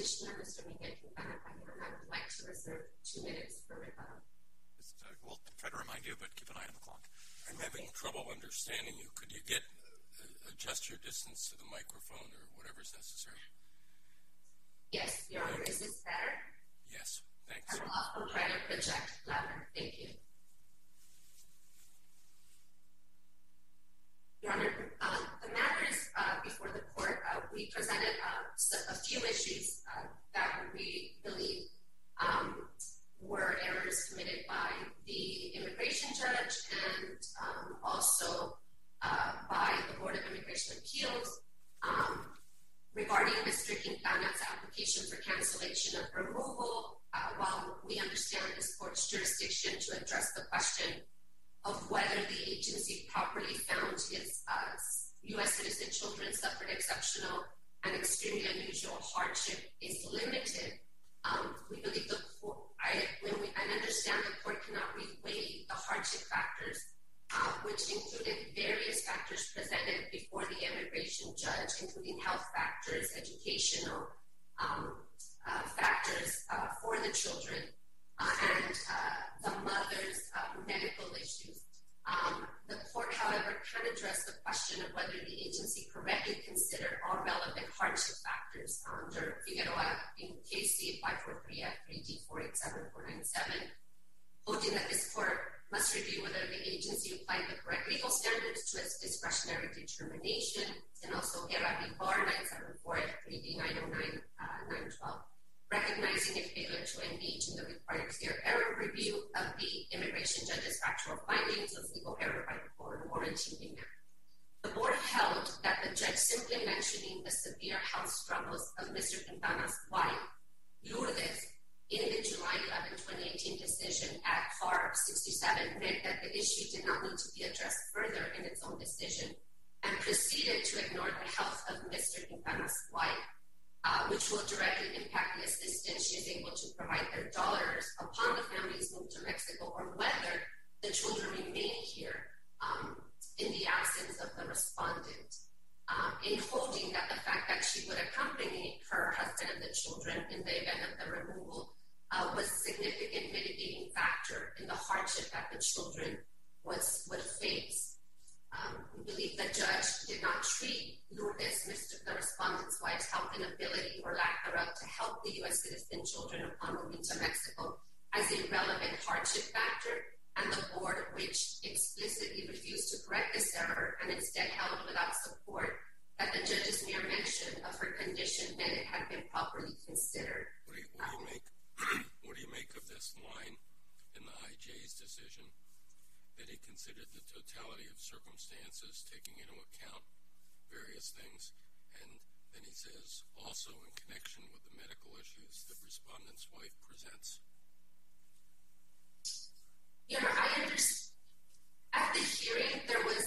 petitioner, Mr. Miguel Quintana Payan. I would like to reserve 2 minutes for rebuttal. We'll try to remind you, but keep an eye on the clock. I'm having trouble understanding you. Could you adjust your distance to the microphone or whatever is necessary? Yes, Your Honor. Is this better? Yes, thanks. I will also try to project louder. Thank you. Your Honor, the matters before the court, we presented a few issues that we believe were errors committed by the immigration judge and also by the Board of Immigration Appeals regarding Mr. Quintana's application for cancellation of removal. While we understand this court's jurisdiction to address the question of whether the agency properly found his U.S. citizen children suffered exceptional and extremely unusual hardship is limited, we believe the court, I understand the court cannot reweigh the hardship factors, which included various factors presented before the immigration judge, including health factors, educational factors for the children, and the mother's medical issues. The court, however, can address the question of whether the agency correctly considered all relevant hardship factors under Figueroa in KC 543F3D487497, holding that this court must review whether the agency applied the correct legal standards to its discretionary determination, and also Guerra v. Barr 974F3D909912, recognizing a failure to engage in the required clear error review of the immigration judge's factual findings of legal error by the court warranting remand. The board held that the judge simply mentioning the severe health struggles of Mr. Quintana's wife, Lourdes, in the July 11, 2018 decision at FAR 67 meant that the issue did not need to be addressed further in its own decision and proceeded to ignore the health of Mr. Quintana's wife, which will directly impact the assistance she is able to provide their daughters upon the family's move to Mexico, or whether the children remain here in the absence of the respondent, in holding that the fact that she would accompany her husband and the children in the event of the removal was a significant mitigating factor in the hardship that the children would face. We believe the judge did not treat Lourdes, the respondent's wife's health inability or lack thereof to help the U.S. citizen children upon moving to Mexico as a relevant hardship factor, and the board, which explicitly refused to correct this error and instead held without support that the judge's mere mention of her condition meant it had been properly considered. What do you make of this line in the IJ's decision that he considered the totality of circumstances, taking into account various things, and then he says, also in connection with the medical issues the respondent's wife presents? Yeah, I understand. At the hearing, there was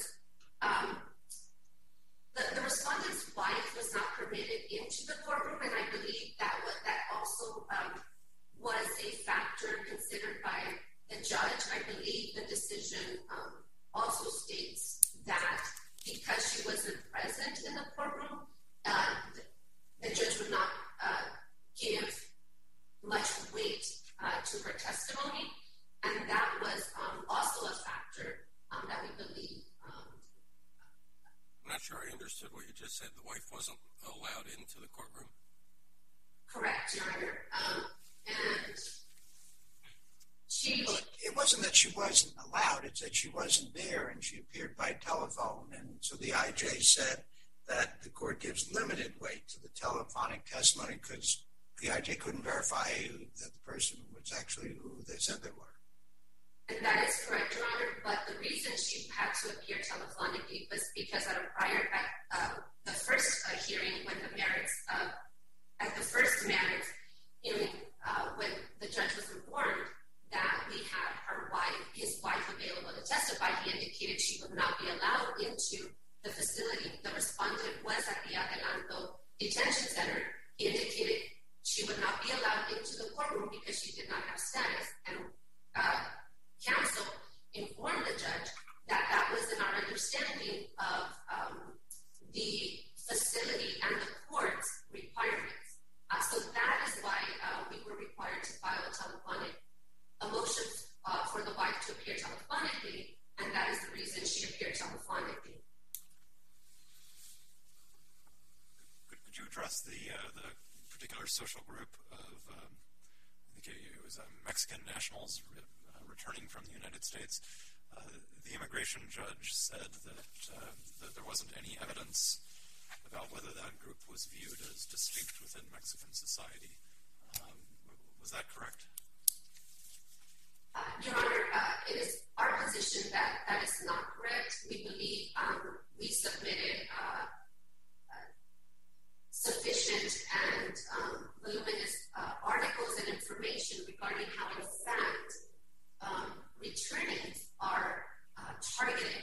the respondent's wife was not permitted into the courtroom, and I believe that also was a factor considered by the judge. I believe the decision also states that because she wasn't present in the courtroom, the judge would not give much weight to her testimony, and that was also a factor that we believe. I'm not sure I understood what you just said. The wife wasn't allowed into the courtroom? Correct, Your Honor. And she... It wasn't that she wasn't allowed, it's that she wasn't there and she appeared by telephone. And so the IJ said that the court gives limited weight to the telephonic testimony because the IJ couldn't verify that the person was actually who they said they were. And that is correct, Your Honor, but the reason she had to appear telephonically was because at the first hearing, when the merits, at the first merits hearing, when the judge was informed that we had his wife available to testify, he indicated she would not be allowed into the facility. The respondent was at the Adelanto Detention Center. He indicated she would not be allowed into the courtroom because she did not have status, and counsel informed the judge that that was in our understanding of the facility and the court's requirements. So that telephonically. Could you address the particular social group of, I think it was Mexican nationals returning from the United States? The immigration judge said that there wasn't any evidence about whether that group was viewed as distinct within Mexican society. Was that correct? Your Honor, it is our position that that is not correct. We believe we submitted sufficient and voluminous articles and information regarding how, in fact, returnees are targeted,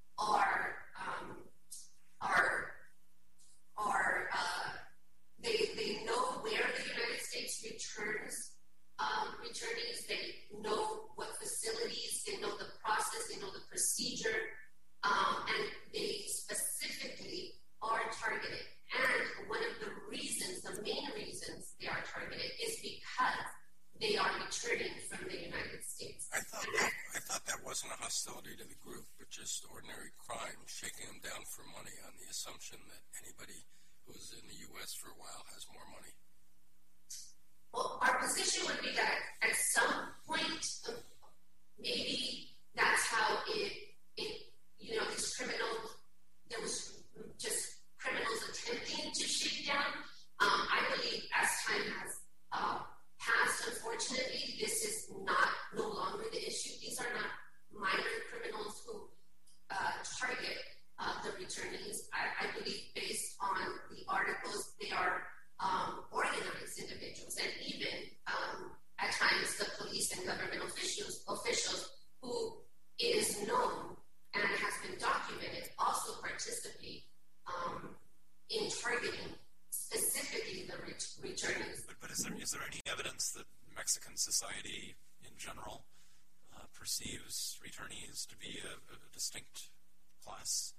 they know where the United States returns returnees, they know what facilities, they know the process, they know the procedure, and they specifically are targeted. And one of the reasons, the main reasons they are targeted is because they are returning from the United States. I thought that wasn't a hostility to the group, but just ordinary crime, shaking them down for money on the assumption that anybody who's in the U.S. for a while has more money. Well, our position would be that at some point, maybe that's how these criminals, there was just criminals attempting to shake down. I believe as time has passed, unfortunately, this is no longer the issue. These are not minor criminals who target the returnees. I believe based on the articles, they are organized individuals, and even at times the police and government officials who it is known and has been documented also participate in targeting specifically the returnees. But is there any evidence that Mexican society in general perceives returnees to be a distinct class?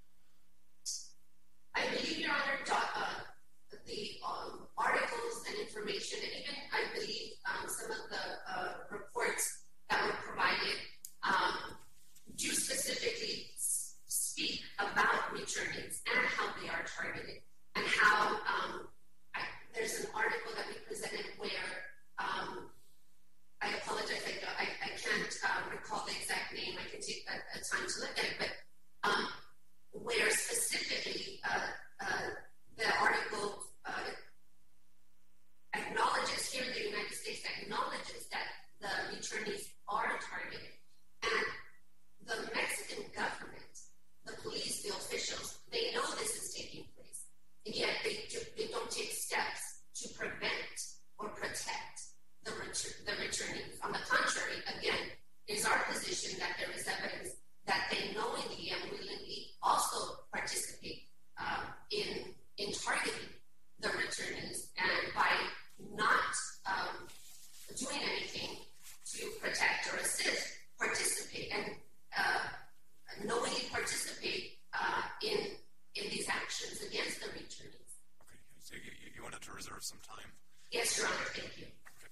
I believe, Your Honor, the articles and information, and even I believe some of the reports that were provided do specifically speak about returnees and how they are targeted, and how there's an article that we presented where I apologize, I can't recall the exact name. I can take a time to look at it, but where specifically the article acknowledges, here in the United States, acknowledges that the returnees are targeted. And the Mexican government, the police, the officials, they know this is taking place. And yet they don't take steps to prevent or protect the returnees. On the contrary, again, it is our position that there is evidence that they knowingly and willingly also participate in targeting the returnees, and by not doing anything to protect or assist, participate and knowingly participate in these actions against the returnees. Okay, so you wanted to reserve some time? Yes, Your Honor, thank you. Okay.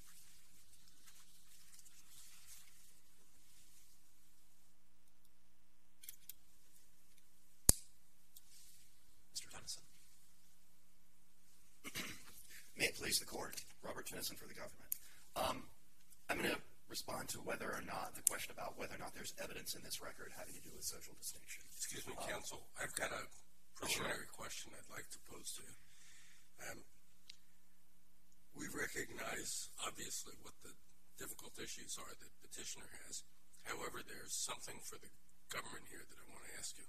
Mr. Tennyson. May it please the Court, Robert Tennyson for the government. I'm going to respond to whether or not, the question about whether or not there's evidence in this record having to do with social distinction. Excuse me, counsel. I've got a preliminary question I'd like to pose to you. We recognize, obviously, what the difficult issues are that petitioner has. However, there's something for the government here that I want to ask you.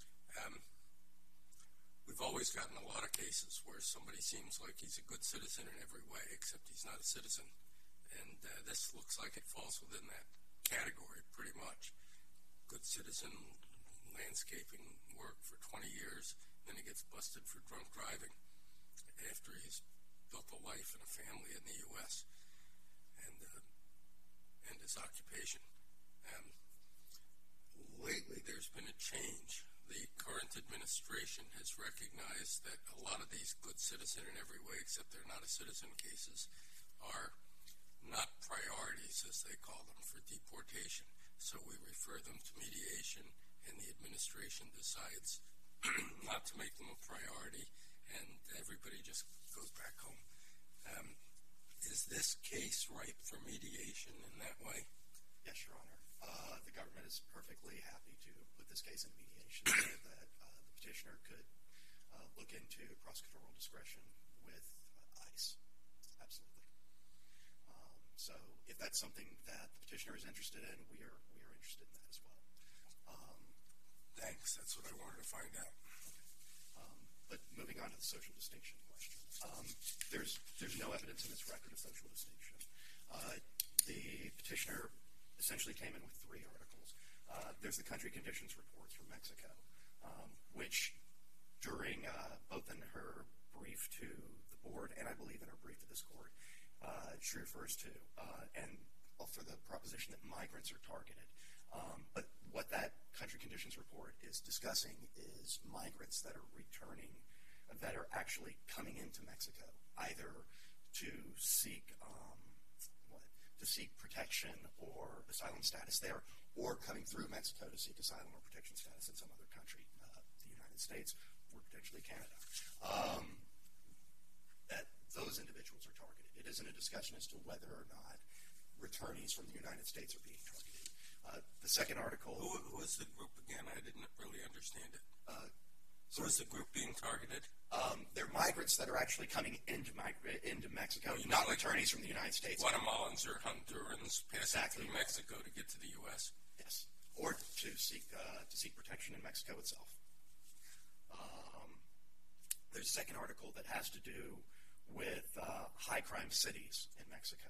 We've always gotten a lot of cases where somebody seems like he's a good citizen in every way, except he's not a citizen. And this looks like it falls within that category pretty much. Good citizen, landscaping work for 20 years, then he gets busted for drunk driving after he's built a life and a family in the U.S. and his occupation. Lately, there's been a change. The current administration has recognized that a lot of these good citizen in every way, except they're not a citizen cases, are not priorities, as they call them, for deportation. So we refer them to mediation and the administration decides not to make them a priority, and everybody just goes back home. Is this case ripe for mediation in that way? Yes, Your Honor. The government is perfectly happy to put this case in mediation so that the petitioner could look into prosecutorial discretion with ICE. Absolutely. So if that's something that the petitioner is interested in, we are interested in that as well. Thanks. That's what I wanted to find out. But moving on to the social distinction question, there's no evidence in this record of social distinction. The petitioner essentially came in with 3 articles. There's the country conditions reports from Mexico, which during both in her brief to the board and I believe in her brief to this court, she refers to, and for the proposition that migrants are targeted. But what that country conditions report is discussing is migrants that are returning, that are actually coming into Mexico, either to seek protection or asylum status there, or coming through Mexico to seek asylum or protection status in some other country, the United States or potentially Canada. That those individuals are targeted. It isn't a discussion as to whether or not returnees from the United States are being targeted. The second article... Who is the group again? I didn't really understand it. So is the group being targeted? They're migrants that are actually coming into Mexico, not returnees from the United States. Guatemalans or Hondurans passing through Mexico to get to the U.S.? Yes, or to seek protection in Mexico itself. There's a second article that has to do with high crime cities in Mexico,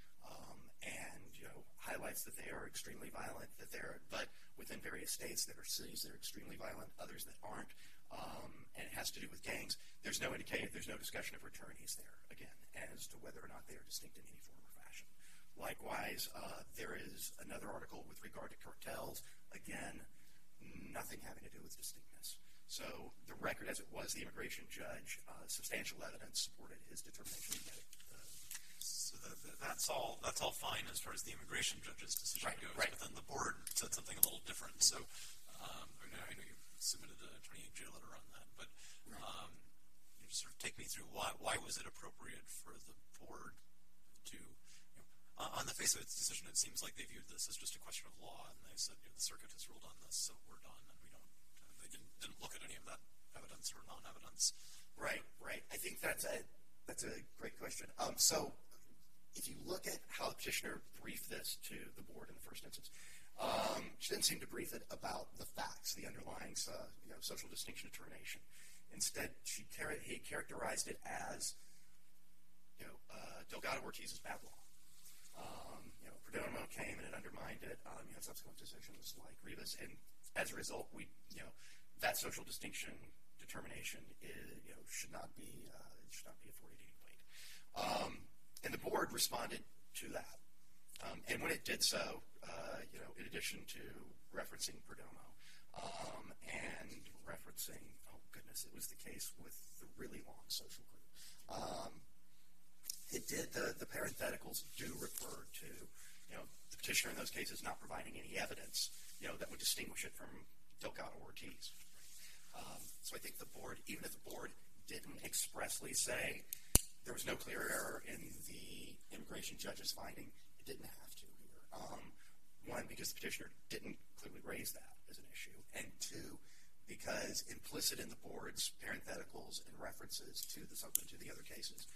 and highlights that they are extremely violent. But within various states, there are cities that are extremely violent, others that aren't, and it has to do with gangs. There's no discussion of returnees there again as to whether or not they are distinct in any form or fashion. Likewise, there is another article with regard to cartels. Again, nothing having to do with distinctness. So the record as it was, the immigration judge, substantial evidence supported his determination to get it. So that's all fine as far as the immigration judge's decision goes. Right. But then the board said something a little different. So I know you submitted a 28-J letter on that, but you just sort of take me through why was it appropriate for the board to, on the face of its decision, it seems like they viewed this as just a question of law, and they said the circuit has ruled on this, so we're done, and we don't. They didn't look at any of that evidence or non-evidence. Right. I think that's a great question. So if you look at how the petitioner briefed this to the board in the first instance, she didn't seem to brief it about the facts, the underlying social distinction determination. Instead, he characterized it as Delgado Ortiz's bad law. Perdomo came and it undermined it. Subsequent decisions like Rivas, and as a result, that social distinction determination should not be afforded any weight. And the board responded to that. And when it did so, in addition to referencing Perdomo and referencing, it was the case with the really long social group. It did, the parentheticals do refer to, the petitioner in those cases not providing any evidence, that would distinguish it from Delgado Ortiz. So I think the board, even if the board didn't expressly say there was no clear error in the immigration judge's finding, it didn't have to here. One, because the petitioner didn't clearly raise that as an issue, and two, because implicit in the board's parentheticals and references to the other cases,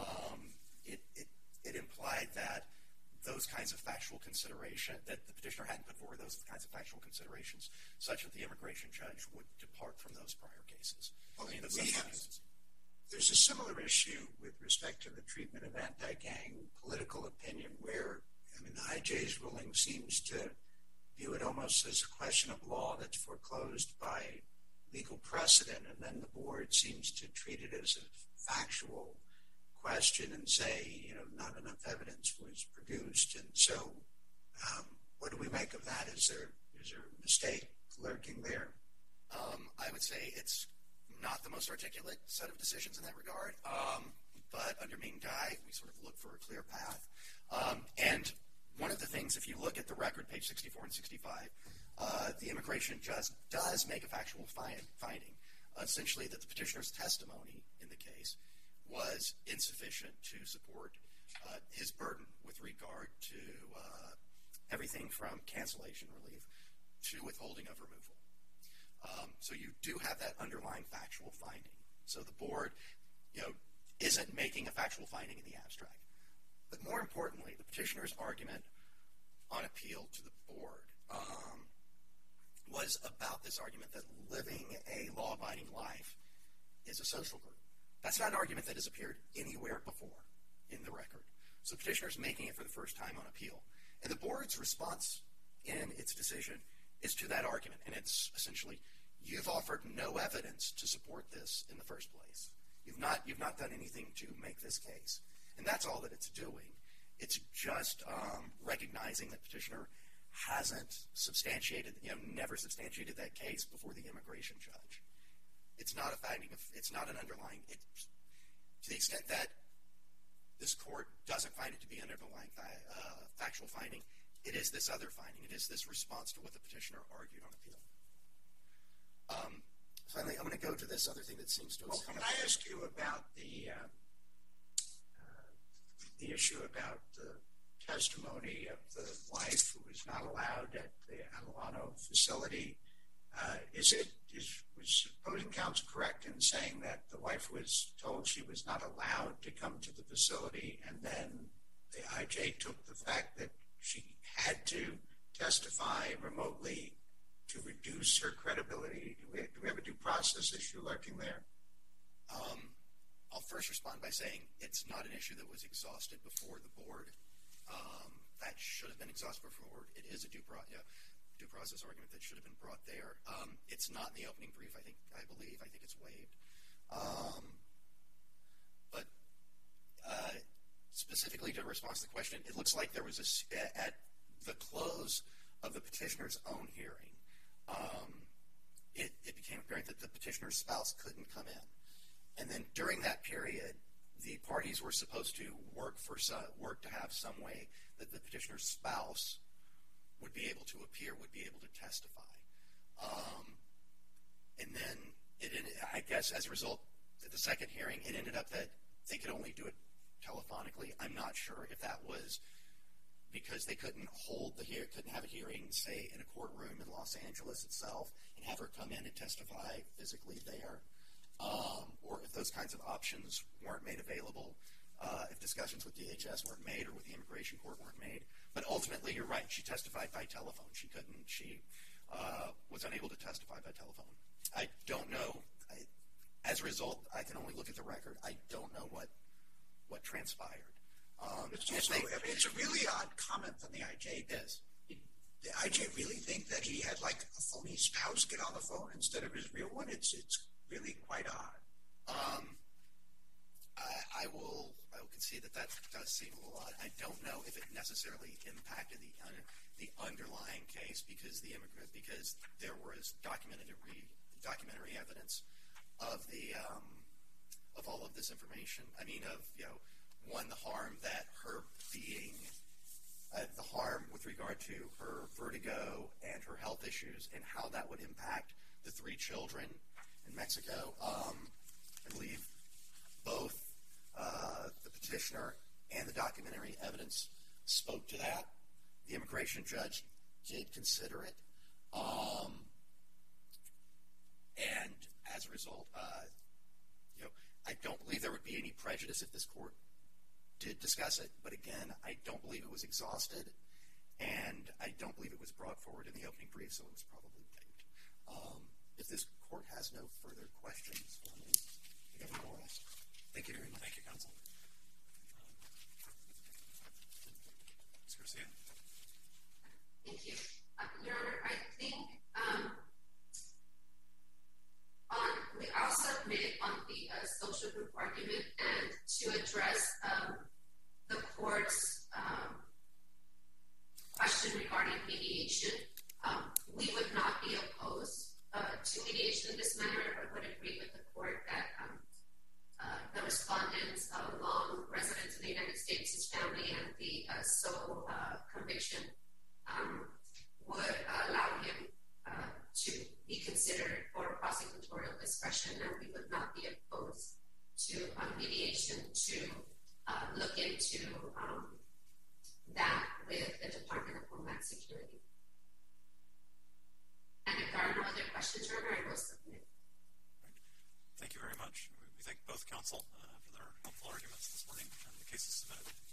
it implied that those kinds of factual consideration, that the petitioner hadn't put forward those kinds of factual considerations, such that the immigration judge would depart from those prior cases. There's a similar issue with respect to the treatment of anti-gang political opinion, where the IJ's ruling seems to view it almost as a question of law that's foreclosed by legal precedent, and then the board seems to treat it as a factual question and say, not enough evidence was produced. And so what do we make of that? Is there a mistake lurking there? I would say it's not the most articulate set of decisions in that regard, but under Ming Dai, we sort of look for a clear path. And one of the things, if you look at the record, page 64 and 65, the immigration judge does make a factual finding, essentially that the petitioner's testimony in the case was insufficient to support his burden with regard to everything from cancellation relief to withholding of removal. So you do have that underlying factual finding. So the board, isn't making a factual finding in the abstract. But more importantly, the petitioner's argument on appeal to the board was about this argument that living a law-abiding life is a social group. That's not an argument that has appeared anywhere before in the record. So the petitioner's making it for the first time on appeal. And the board's response in its decision is to that argument. And it's essentially, you've offered no evidence to support this in the first place. You've not done anything to make this case. And that's all that it's doing. It's just recognizing that petitioner hasn't substantiated, never substantiated that case before the immigration judge. It's not a finding of, it's not an underlying, to the extent that this court doesn't find it to be an underlying factual finding, it is this other finding. It is this response to what the petitioner argued on appeal. Finally, I'm going to go to this other thing that seems to have come up. Can I ask you about the issue about the testimony of the wife who was not allowed at the Adelano facility? Was opposing counsel correct in saying that the wife was told she was not allowed to come to the facility, and then the IJ took the fact that she had to testify remotely to reduce her credibility? Do we have a due process issue lurking there? I'll first respond by saying it's not an issue that was exhausted before the board. That should have been exhausted before. It is a due process argument that should have been brought there. It's not in the opening brief, I think it's waived. But specifically to respond to the question, it looks like there was at the close of the petitioner's own hearing, it became apparent that the petitioner's spouse couldn't come in. And then during that period, the parties were supposed to work to have some way that the petitioner's spouse would be able to appear, would be able to testify. And then, I guess as a result, at the second hearing, it ended up that they could only do it telephonically. I'm not sure if that was because they couldn't have a hearing, say, in a courtroom in Los Angeles itself and have her come in and testify physically there, or if those kinds of options weren't made available, if discussions with DHS weren't made or with the immigration court weren't made. But ultimately, you're right, she testified by telephone. She was unable to testify by telephone. I don't know. As a result, I can only look at the record. I don't know what transpired. It's a really odd comment from the IJ. It is. Did the IJ really think that he had like a phony spouse get on the phone instead of his real one? It's really quite odd. I will concede that does seem a little odd. I don't know if it necessarily impacted the underlying case because there was documentary evidence of all of this information. I mean, the harm that her being, the harm with regard to her vertigo and her health issues and how that would impact the 3 children in Mexico. I believe both the petitioner and the documentary evidence spoke to that. The immigration judge did consider it. And as a result, I don't believe there would be any prejudice if this court did discuss it. But again, I don't believe it was exhausted. And I don't believe it was brought forward in the opening brief, so it was probably waived. If this court has no further questions for me, I have more. Thank you very much. Thank you, counsel. Ms. Garcia. Thank you. Your Honor, I think we also submitted on the social group argument and to address the court's question regarding mediation. We would not be opposed to mediation in this manner, but would agree with the court that the respondent's long residence in the United States, his family, and the sole conviction would allow him considered for prosecutorial discretion, and we would not be opposed to mediation to look into that with the Department of Homeland Security. And if there are no other questions, Your Honor, I will submit. Thank you very much. We thank both counsel for their helpful arguments this morning. The case is submitted.